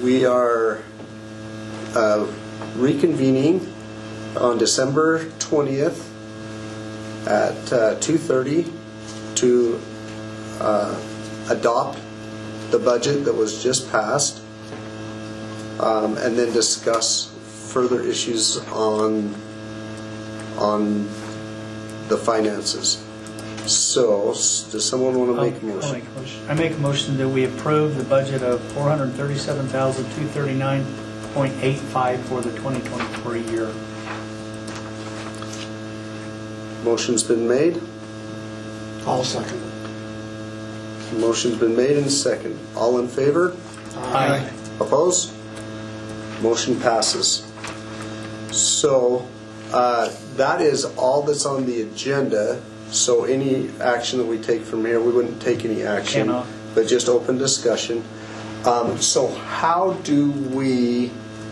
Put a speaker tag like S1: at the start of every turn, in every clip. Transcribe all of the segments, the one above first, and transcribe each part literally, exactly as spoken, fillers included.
S1: we are uh, reconvening on December twentieth at uh, two thirty to uh, adopt the budget that was just passed, um, and then discuss further issues on on the finances. So, does someone want to make a motion?
S2: I'll make a motion. I make a motion that we approve the budget of four hundred thirty-seven thousand two hundred thirty-nine point eight five for the twenty twenty-three year.
S1: Motion's been made.
S3: I'll second it.
S1: Motion's been made and second. All in favor?
S2: Aye.
S1: Opposed? Motion passes. So uh, that is all that's on the agenda. So any action that we take from here, we wouldn't take any action,
S2: Cannot.
S1: but just open discussion. Um, so how do we,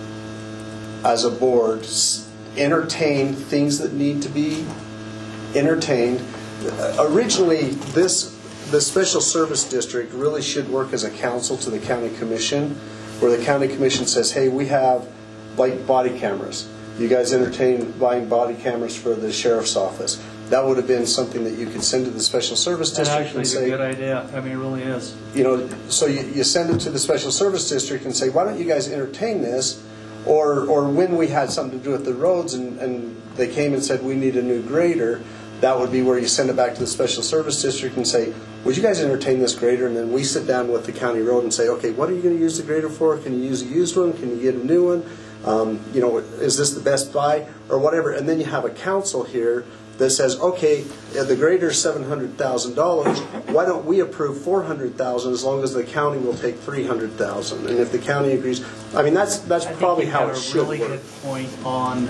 S1: as a board, s- entertain things that need to be entertained? Uh, Originally, this the special service district really should work as a council to the county commission, where the county commission says, hey, we have like body cameras. You guys entertain buying body cameras for the sheriff's office. That would have been something that you could send to the special service
S2: That
S1: district
S2: actually
S1: and
S2: is a
S1: say,
S2: good idea. I mean, it really is.
S1: you know, so you, you send it to the special service district and say, why don't you guys entertain this? Or or when we had something to do with the roads and, and they came and said we need a new grader, that would be where you send it back to the special service district and say, would you guys entertain this grader? And then we sit down with the county road and say, okay, what are you going to use the grader for? Can you use a used one? Can you get a new one? Um, you know, is this the best buy or whatever? And then you have a council here that says, okay, the grader's seven hundred thousand dollars. Why don't we approve four hundred thousand dollars as long as the county will take three hundred thousand dollars? And if the county agrees, I mean, that's that's
S2: I
S1: probably
S2: think you
S1: how
S2: have
S1: it
S2: a
S1: should
S2: really
S1: work.
S2: good point on.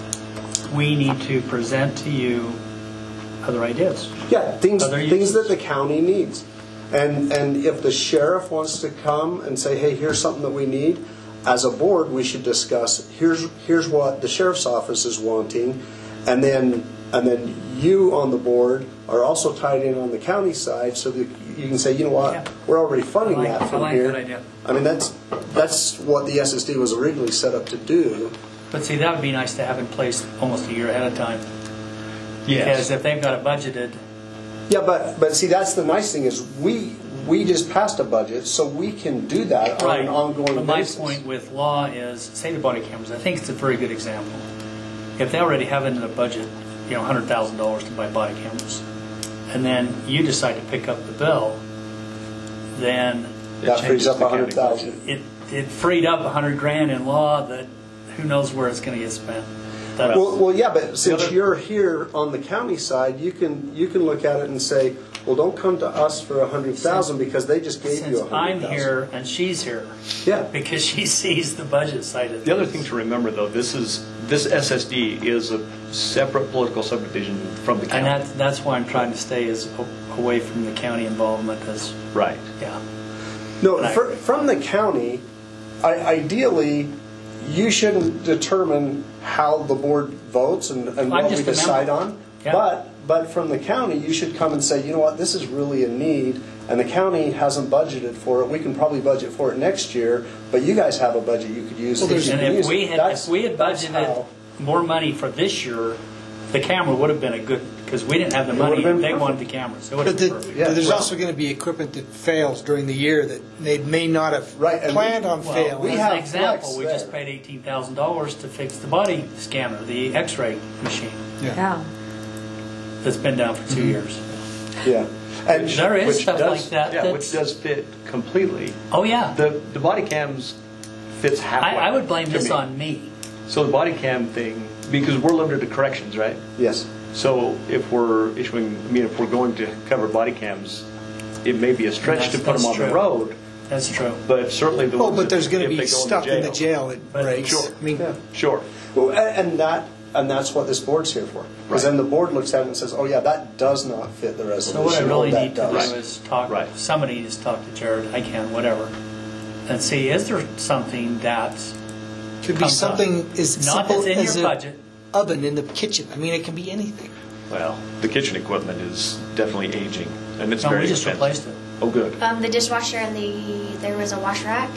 S2: We need to present to you other ideas.
S1: Yeah, things
S2: Other
S1: things
S2: uses.
S1: that the county needs. And and if the sheriff wants to come and say, hey, here's something that we need, as a board, we should discuss, here's here's what the sheriff's office is wanting, and then and then you on the board are also tied in on the county side, so that you can say, you know what,
S2: Yeah.
S1: we're already funding
S2: I like-
S1: that from
S2: I like
S1: here.
S2: that idea.
S1: I mean, that's that's what the S S D was originally set up to do.
S2: But see, that would be nice to have in place almost a year ahead of time. Because if they've got it budgeted,
S1: Yeah, but but see, that's the nice thing is we we just passed a budget, so we can do that on
S2: right.
S1: an ongoing
S2: But my
S1: basis.
S2: point with law is, say the body cameras. I think it's a very good example. If they already have it in the budget, you know, one hundred thousand dollars to buy body cameras, and then you decide to pick up the bill, then
S1: That frees
S4: changes
S1: up
S4: the
S1: a hundred
S4: county
S1: thousand.
S2: it it freed up a hundred grand in law that who knows where it's going to get spent. That's,
S1: Well, well, yeah, but since
S4: other-
S1: you're here on the county side, you can you can look at it and say, well, don't come to us for a hundred thousand because they just gave you
S2: since
S1: a hundred
S2: I'm
S1: thousand.
S2: here and she's here,
S1: Yeah.
S2: because she sees the budget side of
S4: The other
S2: things.
S4: thing to remember, though, this is this S S D is a separate political subdivision from the county.
S2: And that, that's why I'm trying to stay as a- away from the county involvement as,
S4: right.
S2: yeah.
S1: No,
S2: Right.
S1: for, from the county, I, ideally, you shouldn't determine how the board votes and, and
S2: I'm
S1: what we
S2: just a
S1: decide
S2: member.
S1: on.
S2: Yeah.
S1: But but from the county, you should come and say, you know what, this is really a need, and the county hasn't budgeted for it. We can probably budget for it next year, but you guys have a budget you could use.
S3: Well, there's-
S1: You
S2: And
S1: can
S2: if
S1: use
S2: we
S1: it.
S2: had,
S1: That's-
S2: if we had
S1: that's
S2: budgeted
S1: how-
S2: more money for this year, the camera would have been a good, because we didn't have the
S1: It
S2: money,
S1: would have been
S2: they
S1: perfect.
S2: wanted the cameras. It would
S3: But,
S2: have
S3: the,
S2: been perfect.
S1: Yeah.
S3: but there's
S1: Well-
S3: also going to be equipment that fails during the year that they may not have
S1: Right, and
S3: planned
S1: we-
S3: on
S2: Well,
S3: failing.
S1: we
S2: as
S1: have
S2: an example,
S1: flex
S2: we just
S1: there.
S2: paid eighteen thousand dollars to fix the body scanner, the x-ray machine,
S5: Yeah.
S2: that's been down for two
S1: Mm-hmm.
S2: years.
S1: Yeah. And
S2: There is
S4: Which
S2: stuff
S4: does,
S2: like that.
S4: Yeah,
S2: that's-
S4: which does fit completely.
S2: Oh, yeah.
S4: The the body cams fits halfway.
S2: I, I would blame
S4: to
S2: this
S4: me.
S2: on me.
S4: So the body cam thing, because we're limited to corrections, right?
S1: yes.
S4: So if we're issuing, I mean, if we're going to cover body cams, it may be a stretch to
S2: That's-
S4: put them
S2: that's
S4: on the
S2: true.
S4: road,
S2: That's true.
S4: but certainly the
S3: Oh,
S4: ones
S3: but there's
S4: that-
S3: going to
S4: if
S3: be
S4: they go
S3: stuff in the jail that
S2: But-
S3: breaks.
S4: Sure.
S3: I mean,
S1: Yeah.
S4: Sure.
S1: Well, a- and that and that's what this board's here for. Because
S4: Right.
S1: then the board looks at it and says, "Oh yeah, that does not fit the
S2: So
S1: resolution."
S2: what I really
S1: or that
S2: need to do
S1: does.
S2: is talk,
S4: Right.
S2: somebody needs to talk to Jared, I can, whatever, and see, is there something that,
S3: could be
S2: comes up.
S3: something as
S2: not
S3: simple
S2: that's in
S3: as
S2: your
S3: a
S2: budget,
S3: oven in the kitchen. I mean, it can be anything.
S4: Well, the kitchen equipment is definitely aging, and it's
S2: no,
S4: very
S2: we just
S4: expensive.
S2: replaced it.
S4: Oh, good.
S6: Um, the dishwasher and the there was a wash rack.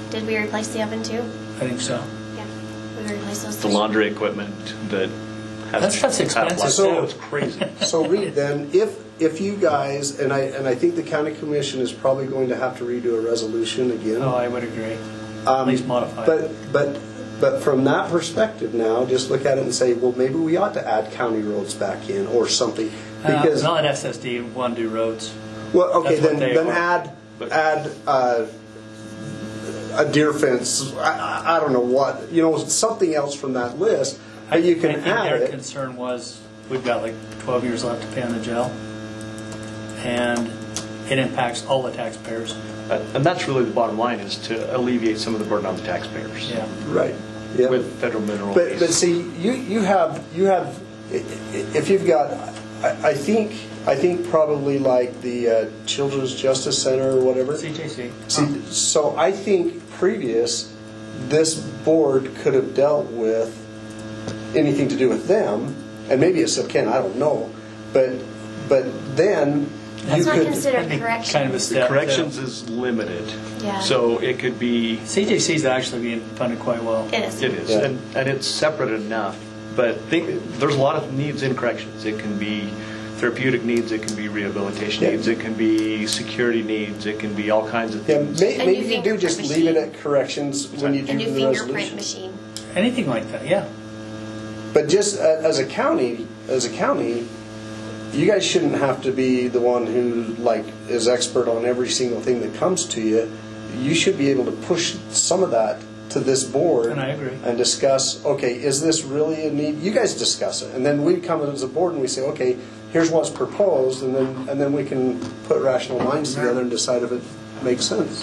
S5: Did we replace the oven too?
S2: I think so.
S5: Yeah, we replaced those.
S4: The
S5: this
S4: laundry equipment that has.
S2: That stuff's expensive,
S1: too.
S4: It's crazy.
S1: So Reed, then, if, if you guys, and I, and I think the county commission is probably going to have to redo a resolution again.
S2: Oh, I would agree. At
S1: Um,
S2: least modify it.
S1: But, but, but from that perspective now, just look at it and say, well, maybe we ought to add county roads back in or something.
S2: Uh,
S1: Because,
S2: Not S S D, want to do roads.
S1: well, okay,
S2: that's what
S1: then,
S2: they
S1: then
S2: are.
S1: add,
S4: But-
S1: add, uh, a deer fence, I, I, I don't know what, you know, something else from that list, but you
S2: I
S1: can
S2: think
S1: add
S2: their
S1: it.
S2: concern was, we've got like twelve years left to pay on the jail, and it impacts all the taxpayers.
S4: Uh, And that's really the bottom line, is to alleviate some of the burden on the taxpayers.
S2: Yeah.
S1: Right, yeah.
S4: With federal mineral
S1: But,
S4: fees.
S1: but see, you, you have, you have, i- i- if you've got, I, I think, I think probably like the uh, Children's Justice Center or whatever.
S2: C J C.
S1: See, so I think previous, this board could have dealt with anything to do with them, and maybe it still can, I don't know. But, but then you
S5: That's not
S1: could.
S5: considered
S2: That'd be
S5: correction.
S2: kind of a
S4: The
S2: step.
S4: corrections is limited.
S5: Yeah.
S4: So it could be,
S2: C J C is actually being funded quite well.
S5: It is.
S4: it is,
S1: Yeah.
S4: and, and it's separate enough. But think, there's a lot of needs in corrections. It can be therapeutic needs, it can be rehabilitation
S1: Yeah.
S4: needs, it can be security needs, it can be all kinds of
S1: Yeah,
S4: things.
S1: may,
S5: A new
S1: maybe you do
S5: fingerprint
S1: just leave it
S5: machine.
S1: at corrections when you
S5: A
S1: do
S5: new
S1: the
S5: fingerprint
S1: resolution.
S5: machine.
S2: Anything like that, yeah.
S1: But just uh, as a county, as a county, you guys shouldn't have to be the one who like is expert on every single thing that comes to you. You should be able to push some of that to this board.
S2: And I agree.
S1: And discuss, okay, is this really a need? You guys discuss it. And then we come as a board and we say, okay, here's what's proposed, and then, and then we can put rational minds together and decide if it makes sense.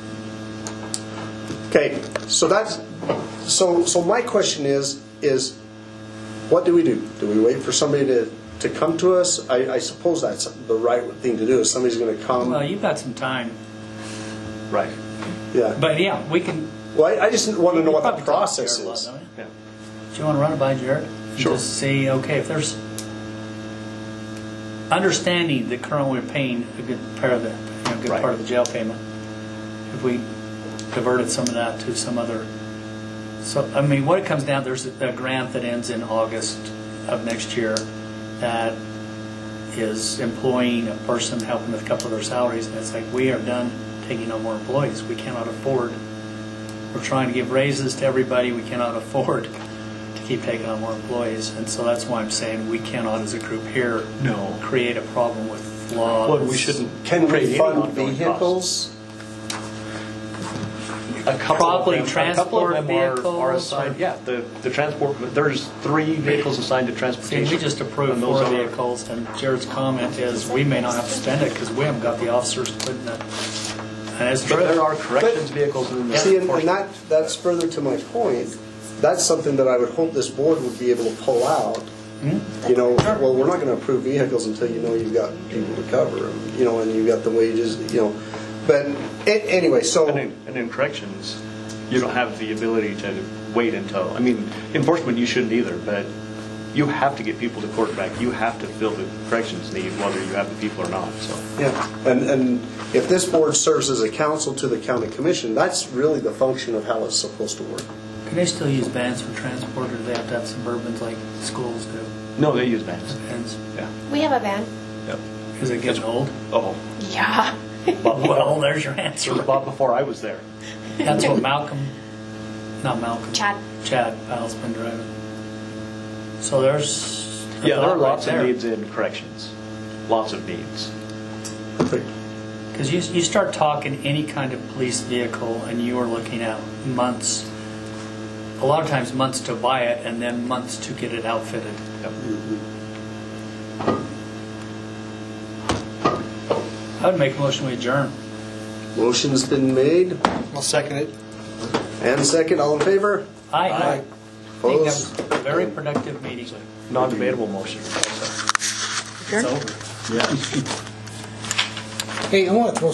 S1: Okay, so that's, so, so my question is, is what do we do? Do we wait for somebody to, to come to us? I, I suppose that's the right thing to do, is somebody's gonna come.
S2: Well, you've got some time.
S4: Right.
S1: Yeah.
S2: But yeah, we can.
S1: Well, I, I just want to know
S2: you
S1: what the
S2: probably talk to
S1: process
S2: Jared a lot,
S1: is.
S2: don't you?
S4: Yeah.
S2: Do you want to run it by Jared? And
S4: Sure.
S2: Just see, okay, if there's understanding that currently we're paying a good part of the, you know, good
S4: Right.
S2: part of the jail payment, if we diverted some of that to some other. So I mean, what it comes down, there's a, a grant that ends in August of next year that is employing a person, helping with a couple of their salaries, and it's like we are done taking on more employees. We cannot afford. We're trying to give raises to everybody. We cannot afford to keep taking on more employees, and so that's why I'm saying we cannot, as a group here,
S4: No.
S2: create a problem with laws.
S4: Well, we shouldn't
S1: Can
S4: create
S1: we
S4: any
S1: fund
S4: ongoing
S1: vehicles?
S4: A couple
S2: Probably
S4: of them, a couple
S2: transport
S4: of them are, are
S2: vehicles
S4: assigned.
S2: or-
S4: Yeah, the the transport. There's three vehicles assigned to
S2: See,
S4: transportation.
S2: we just approved
S4: and those
S2: four
S4: are-
S2: vehicles, and Jared's comment is we may not have to spend it because we haven't got the officers to put in it. And it's
S4: But
S2: true.
S4: there are corrections vehicles and then
S1: See, and,
S4: there's
S1: and that, that's further to my point. That's something that I would hope this board would be able to pull out.
S2: Hmm?
S1: You know, well, we're not going to approve vehicles until you know you've got people to cover them, you know, and you've got the wages, you know. But a- anyway, so.
S4: And in, and in corrections, you don't have the ability to wait until, I mean, enforcement you shouldn't either, but you have to get people to court back. You have to fill the corrections need, whether you have the people or not, so.
S1: Yeah, and, and if this board serves as a counsel to the county commission, that's really the function of how it's supposed to work.
S2: Can they still use vans for transport, or do they have to have Suburbans like schools do?
S4: No, they use vans.
S2: Vans.
S4: Yeah.
S5: We have a van.
S4: Yep.
S2: Is it getting old?
S4: Oh,
S5: Yeah.
S2: Well, there's your
S4: it was
S2: answer.
S4: bought before I was there.
S2: That's what Malcolm, not Malcolm.
S5: Chad.
S2: Chad Powell's been driving. So there's. a
S4: Yeah, there are
S2: thought right
S4: lots of
S2: there.
S4: needs in corrections. Lots of needs.
S2: Because you, you start talking any kind of police vehicle and you are looking at months, a lot of times months to buy it and then months to get it outfitted.
S4: Yep.
S2: I would make a motion we adjourn.
S1: Motion's been made
S3: I'll second it.
S1: and second, all in favor?
S2: Aye. I think that was
S1: Opposed?
S2: a very productive meeting.
S4: Non-debatable motion.
S2: It's over.
S3: Hey, I want to throw